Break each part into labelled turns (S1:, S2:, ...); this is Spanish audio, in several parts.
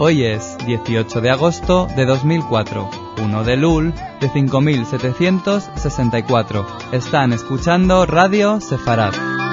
S1: Hoy es 18 de agosto de 2004, 1 de Lul de 5764. Están escuchando Radio Sefarad.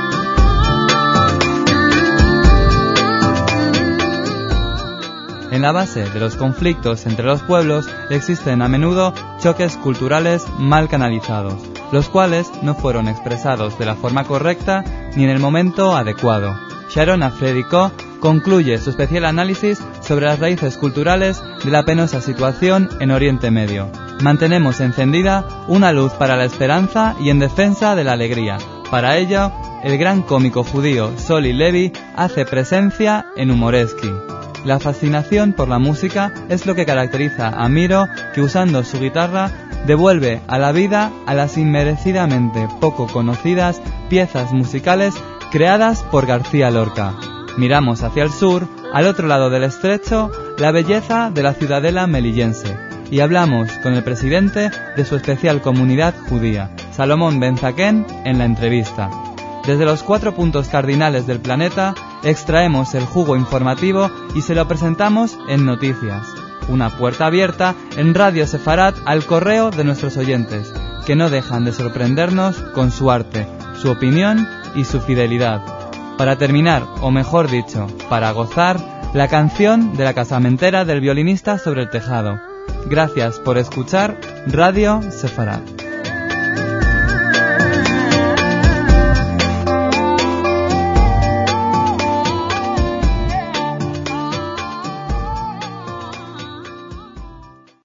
S1: En la base de los conflictos entre los pueblos existen a menudo choques culturales mal canalizados, los cuales no fueron expresados de la forma correcta ni en el momento adecuado. Sharon Afrediko concluye su especial análisis sobre las raíces culturales de la penosa situación en Oriente Medio. Mantenemos encendida una luz para la esperanza y en defensa de la alegría. Para ello, el gran cómico judío Soli Levi hace presencia en Humoresky. La fascinación por la música es lo que caracteriza a Miro, que usando su guitarra devuelve a la vida a las inmerecidamente poco conocidas piezas musicales creadas por García Lorca. Miramos hacia el sur, al otro lado del estrecho, la belleza de la ciudadela melillense, y hablamos con el presidente de su especial comunidad judía, Salomón Ben Zaken, en la entrevista. Desde los 4 puntos cardinales del planeta, extraemos el jugo informativo y se lo presentamos en Noticias. Una puerta abierta en Radio Sefarad al correo de nuestros oyentes, que no dejan de sorprendernos con su arte, su opinión y su fidelidad. Para terminar, o mejor dicho, para gozar, la canción de la casamentera del violinista sobre el tejado. Gracias por escuchar Radio Sefarad.